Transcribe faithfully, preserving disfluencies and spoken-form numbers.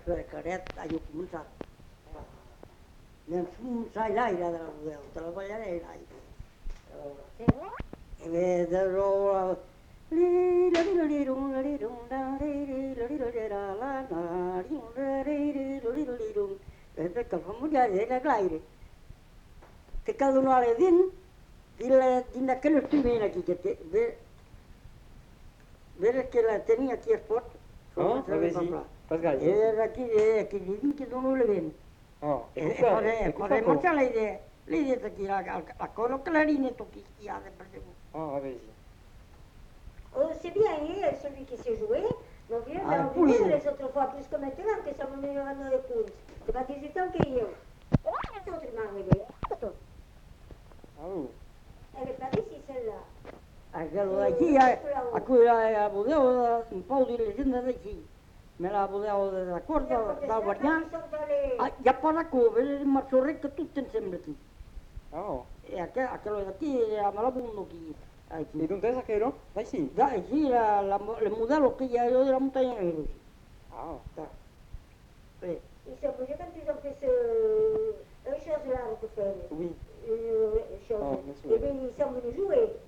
de caret, ha començat. Anem un sai l'aire de la model, te la ballaré l'aire. E ve de rola... Que el familiar era l'aire. Que cada una hora dins, dins aquell instrument aquí, que té, veres que la tenia aquí a Espot. Ah, a veure si, pas gaire. Era aquí, aquí dins que dono l'event. Ah, e cosa, cosa molta l'idea, l'idea aquí, la, la cosa clarinette qui a de per exemple. Ah, a veure si. Oh, c'est bien, hein, celui qui s'est joué. Non bien, Ah, mais on oui. dit les autres fois plus que maintenant, que ça me met dans les coudes. C'est pas dix-huit ans que yo. Oh, c'est autre qui m'est arrivé. Ah, oui. Elle est pas d'ici, celle-là. Aquello d'aquí, a cui la podevo un po' di leggenda d'aquí, me la podevo della corda, dal guardià, ja per la cova, il mazzorretto tutto insieme aquí. Ah. E aquello d'aquí, me la buono aquí. ¿Y dónde es aquello? Ahí sí. Da, sí, la, la, el modelo que ya yo de la montaña de Luz. Ah. Da. Sí. Ils sont bougés quand ils ont fait ce... une chose là que fait. Oui. Une chose. Ah, bien sûr. Et bien, ils sont venus jouer.